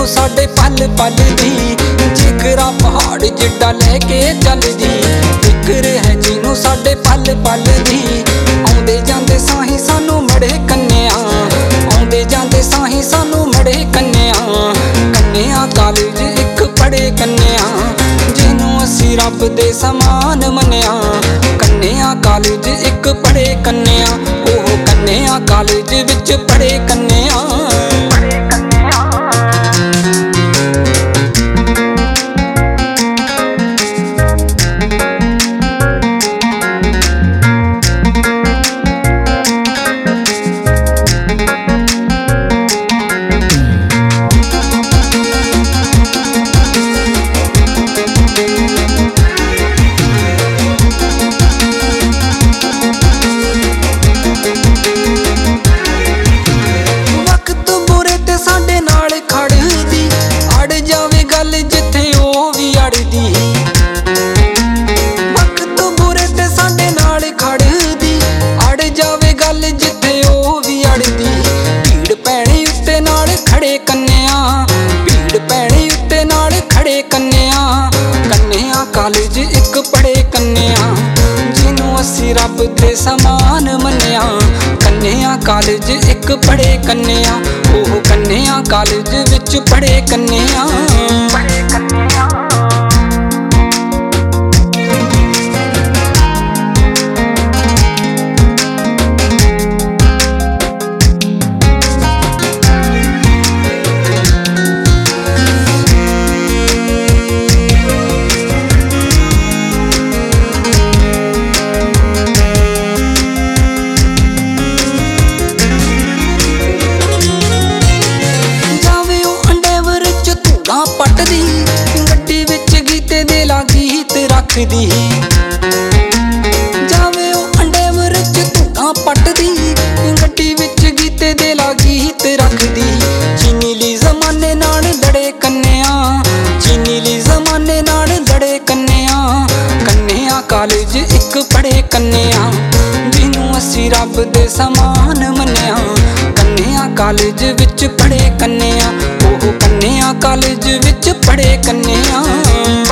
साडे पल पल दी, जिगरा पहाड़ जिड्डा लैके चलदी। फिक्र है जिन्नू साडे पल पल दी, आउंदे जांदे साही सानू मड़े कन्या, आउंदे जांदे साही सानू मड़े कन्या। कन्या कॉलेज एक पढ़े कन्या, जिन्नू असी रब दे समान मन्या। कन्या कॉलेज एक पढ़े कन्या, ओह कन्या कॉलेज विच पढ़े कन्या। कॉलेज एक पढ़े कन्या, जिन्नू असी रब दे समान मन्या। कन्या कॉलेज एक पढ़े कन्या, ओह कन्या कॉलेज विच पढ़े कन्या। पटदी गड्डी विच गीते दे ला गीत रखदी, जावे ओ अंडेवर च धुआं पटदी, गड्डी विच गीते दे ला गीत रखदी। चीनी ली जमाने नाल लड़े कन्या, चीनी ली जमाने नाल लड़े कन्या। कन्या कॉलेज एक पढ़े कन्या, जिन्नू असी रब दे समान मन्या। कन्या कॉलेज विच पढ़े कन्या, ओह कन्या कॉलेज विच पढ़े कन्या।